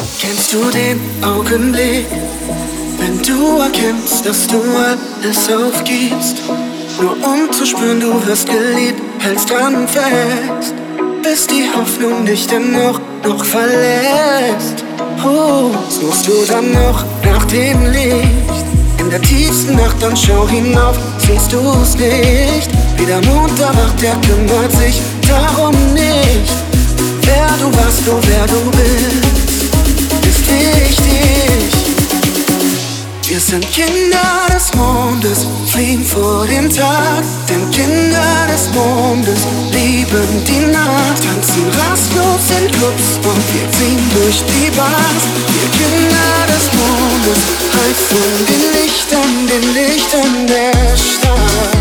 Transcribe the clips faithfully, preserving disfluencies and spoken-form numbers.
Kennst du den Augenblick, wenn du erkennst, dass du alles aufgibst, nur um zu spüren, du wirst geliebt, hältst dran fest, bis die Hoffnung dich dennoch noch verlässt. Oh, suchst du dann noch nach dem Licht in der tiefsten Nacht und schau hinauf, siehst du's nicht? Wie der Mond erwacht, der kümmert sich darum nicht. Wer du warst, nur wer du bist, ist wichtig. Wir sind Kinder des Mondes, fliehen vor dem Tag, denn Kinder des Mondes lieben die Nacht. Tanzen rastlos in Clubs und wir ziehen durch die Bars. Wir Kinder des Mondes, heiß von den Lichtern, den Lichtern der Stadt.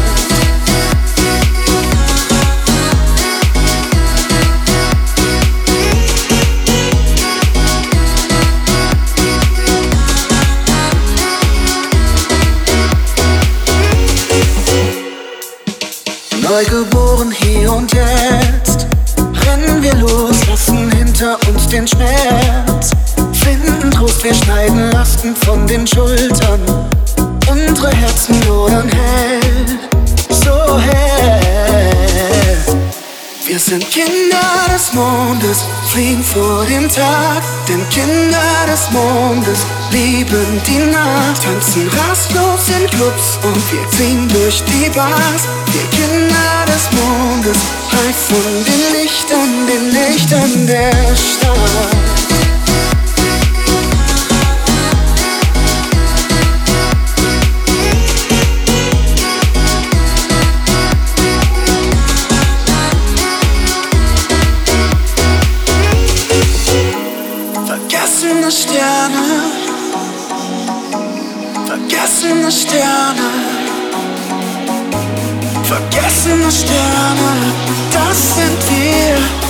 Neugeboren hier und jetzt, rennen wir los, lassen hinter uns den Schmerz, finden Trost, wir schneiden Lasten von den Schultern, unsere Herzen lodern hell, so hell. Wir sind Kinder des Mondes, fliehen vor dem Tag, denn Kinder des Mondes lieben die Nacht. Tanzen rastlos in Clubs und wir ziehen durch die Bars. Wir Kinder des Mondes, heiß von den Lichtern, den Lichtern der Stadt. Vergessene Sterne, vergessene Sterne, vergessene Sterne, das sind wir.